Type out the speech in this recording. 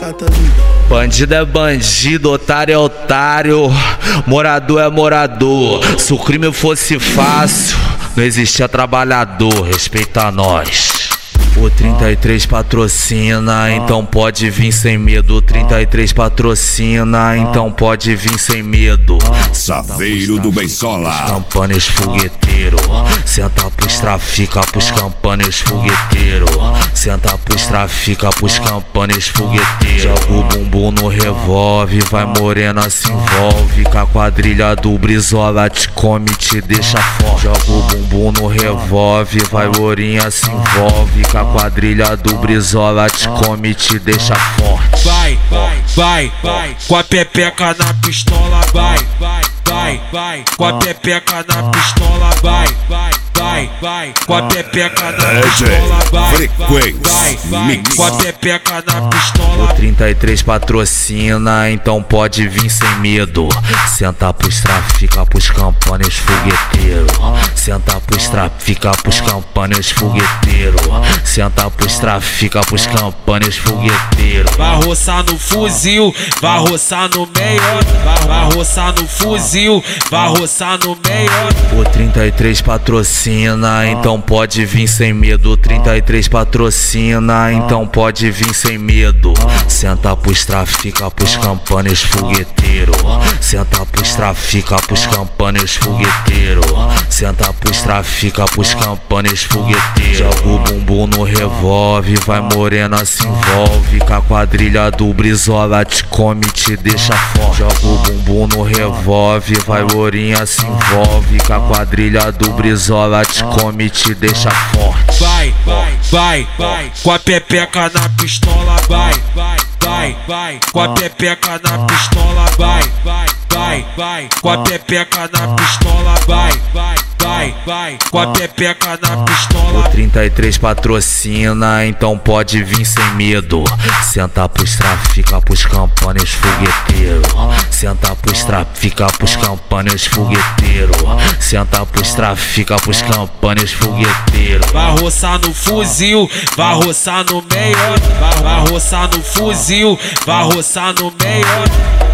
Bandido é bandido, otário é otário, morador é morador. Se o crime fosse fácil, não existia trabalhador. Respeita nós. O 33 patrocina, então pode vir sem medo. O 33 patrocina, então pode vir sem medo. Saveiro do Beisola. Campanas fogueteiro, senta pros trafica, pros campanas fogueteiro. Senta pros trafica, pros campanas fogueteiro. Joga o bumbum no revólver, vai morena se envolve. Com a quadrilha do Brizola te come, te deixa forte. Joga o bumbum no revólver, vai lourinha se envolve. Com a quadrilha do Brizola te come, te deixa forte. Vai, vai, vai, com a pepeca na pistola, vai, vai, com a pepeca na pistola, vai, vai, com a pepeca na pistola, vai, com a pepeca na pistola. O 33 patrocina, então pode vir sem medo. Senta pros trafica, pros campanas fogueteiro. Senta pros trafica, pros campanas fogueteiro. Senta pros trafica, pros campanas fogueteiro. Vai roçar no fuzil, vai roçar no meiota. Vai roçar no fuzil, vai roçar no meiota. O 33 patrocina, então pode vir sem medo. O 33 patrocina, então pode vir sem medo. Senta pros trafica, pros campanas fogueteiro. Senta pros trafica, pros campanas fogueteiro. Senta pros trafica, pros campanas fogueteiro. Joga o bumbum no revólver, vai morena se envolve. Com a quadrilha do Brizola te come, te deixa forte. Joga o bumbum no revólver, vai lourinha se envolve. Com a quadrilha do Brizola te come, te deixa forte. Vai, com a pepeca na pistola, vai, com a pepeca na pistola, vai, com a pepeca na pistola, vai, com a pepeca na pistola. O 33 patrocina, então pode vir sem medo. Senta pros trafica, pros campanas fogueteiro. Senta pros trafica, pros campanas fogueteiro. Senta pros trafica, pros campanas fogueteiro. Vai roçar no fuzil, vai roçar no meiota. Vai roçar no fuzil, vai roçar no meiota.